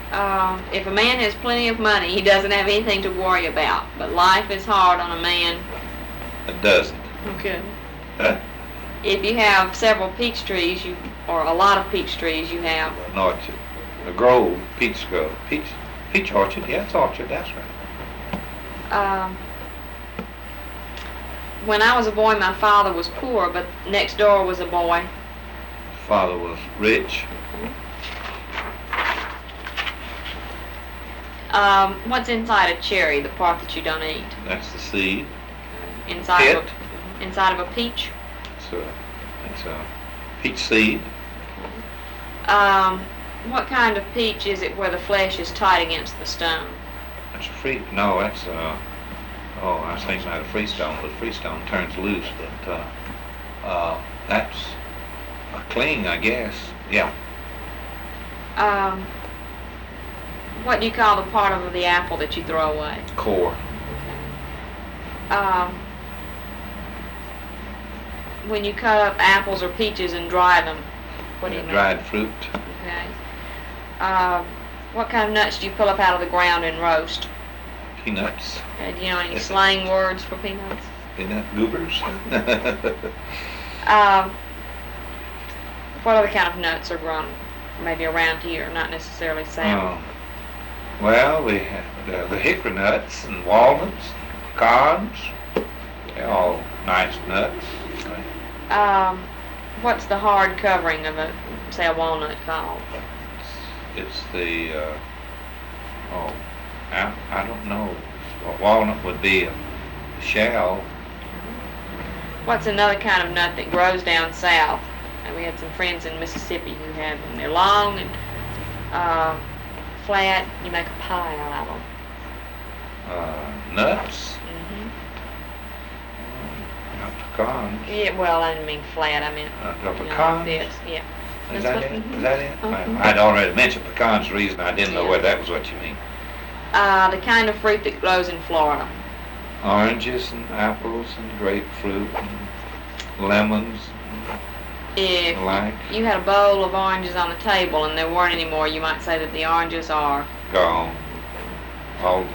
If a man has plenty of money, he doesn't have anything to worry about. But life is hard on a man. It doesn't. Okay. Huh? If you have several peach trees, or a lot of peach trees, you have. An orchard. A grove, peach grove. Peach orchard, yeah, it's orchard, that's right. When I was a boy, my father was poor, but next door was a boy. Father was rich. What's inside a cherry, the part that you don't eat? That's the seed. Inside of a peach? It's a peach seed. What kind of peach is it where the flesh is tight against the stone? That's a free. No, that's I was thinking about a freestone, but freestone turns loose. But that's a cling, I guess. Yeah. What do you call the part of the apple that you throw away? Core. When you cut up apples or peaches and dry them, what do you make? Dried fruit. Okay. What kind of nuts do you pull up out of the ground and roast? Peanuts. Okay. Do you know any slang words for peanuts? Peanut goobers. What other kind of nuts are grown maybe around here, not necessarily south? Well, we have the hickory nuts and walnuts, pecans. They're all nice nuts. What's the hard covering of say a walnut called? It's the, I don't know. A walnut would be a shell. What's another kind of nut that grows down south? And we had some friends in Mississippi who had them. They're long and flat. You make a pie out of them. Nuts? Mm-hmm. Pecans. Yeah, well, I didn't mean flat. I meant pecans. Like this. Yeah. Is that it? Is that it? I'd already mentioned pecans. The reason I didn't know whether that was what you mean. The kind of fruit that grows in Florida. Oranges and apples and grapefruit and lemons. If you had a bowl of oranges on the table and there weren't any more, you might say that the oranges are gone. All.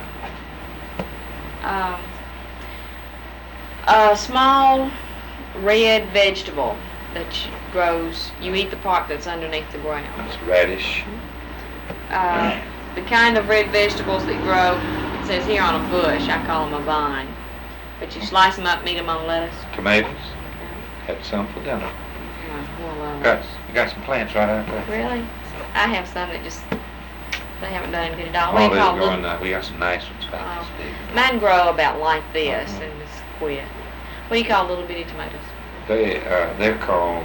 A small red vegetable that grows. You eat the part that's underneath the ground. That's radish. The kind of red vegetables that grow, it says here on a bush, I call them a vine. But you slice them up, eat them on lettuce. Tomatoes. Had some for dinner. You got some plants right out there. Really? I have some that just, they haven't done anything at all. Oh, they're growing now. We got some nice ones about this big. Mine grow about like this and just quit. What do you call little bitty tomatoes? They're called,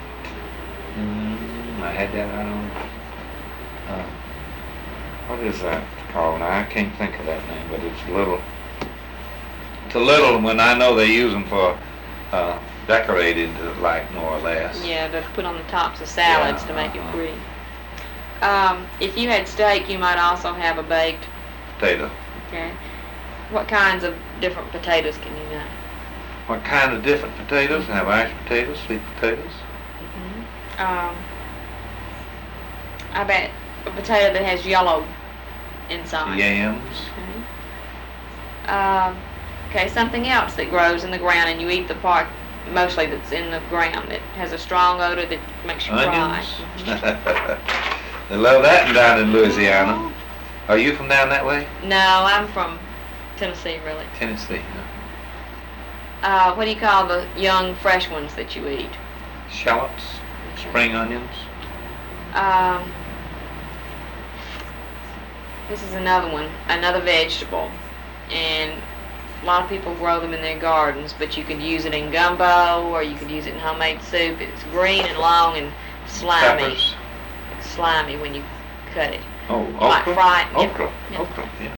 I had that, I don't know. What is that called? Now, I can't think of that name, but it's a little when I know they use them for decorated, like, more or less. Yeah, to put on the tops of salads to make it pretty. If you had steak, you might also have a baked potato. Okay. What kinds of different potatoes can you name? What kind of different potatoes? Have mashed potatoes, sweet potatoes? I bet a potato that has yellow inside. Yams. Okay, something else that grows in the ground and you eat the part mostly that's in the ground that has a strong odor that makes you cry. They love that down in Louisiana. Are you from down that way? No, I'm from Tennessee, really. Tennessee, what do you call the young, fresh ones that you eat? Shallots, spring onions. This is another one, another vegetable, and a lot of people grow them in their gardens, but you could use it in gumbo or you could use it in homemade soup. It's green and long and slimy. Peppers. It's slimy when you cut it. Oh, like okra? fried. Okra, yeah. okra, yeah.